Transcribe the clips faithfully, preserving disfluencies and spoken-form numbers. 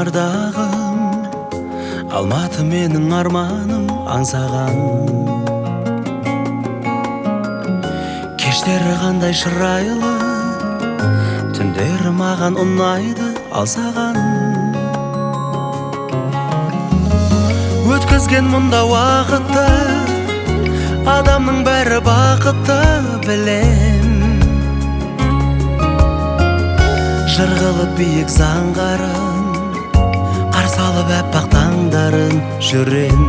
ардағым, Алматы менің арманым аңсаған. Кештері қандай шырайлы, түндері маған ұнайды алсаған. Өткізген мұнда уақытты, адамның бәрі бақытты білем. Жырғылып биік заңғарын, қарсы алып әппақ таңдарын жүрен.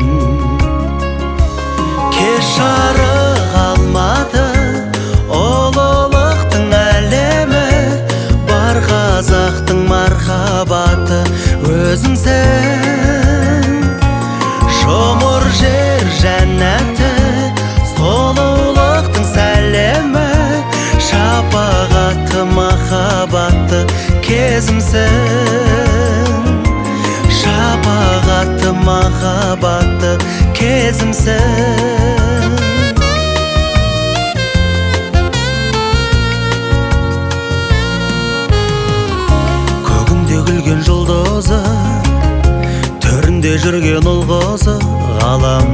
Кеш жарық Алматы, ұлылықтың әлемі, бар қазақтың мархабаты өзіңсің. Жұмыр жер жәннаты, сұлулықтың сәлемі, шапағаты махаббаты кезімсің. Шапағаты махаббаты кезімсің. Көгінде күлген жұлдызы, төрінде жүрген ұл қызы ғалам.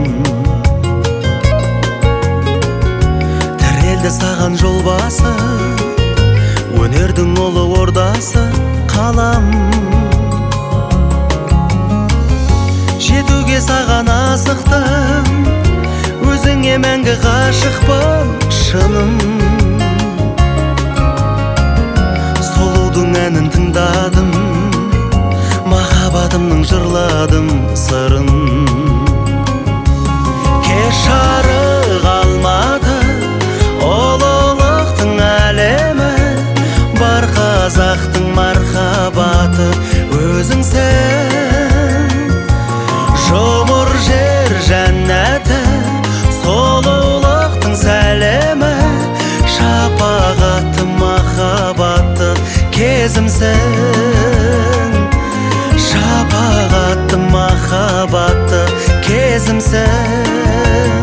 Тірелді саған жол басы, өнердің ұлы ордасы қалам. Жетуге саған асықтым, өзіңе мәңгі ғашықпын шыным. Сұлудың әнін тыңдадым, махаббатымның жырладым сырын. Кеш жарық Алматы, ұлылықтың әлемі, бар қазақтың мархаббаты өзіңсің. Жұмыр жер жәннаты, сұлулықтың сәлемі, шапағаты махаббаты кезімсің. Шапағаты махаббаты кезімсің.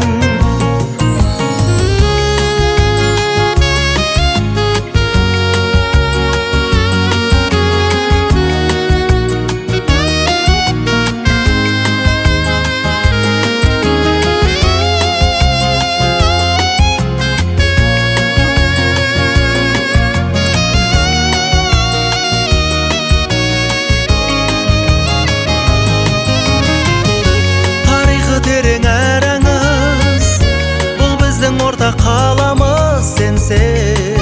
Орта қаламыз сенсең,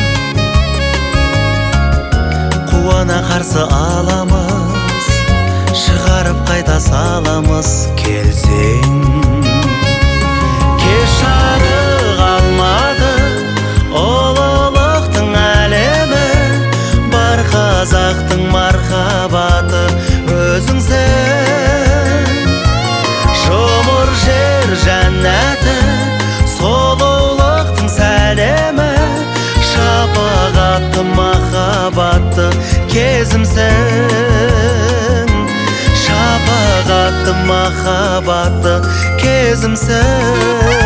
қуана қарсы аламыз, шығарып қайта саламыз келсең. Кеш жарық Алматы, ұлылықтың әлемі, бар қазақтың мархаббаты өзіңсің. Жұмыр жер жәннаты, сұлулықтың сәлемі, шапағаты махаббаты кезімсің. Шапағаты махаббаты кезімсің.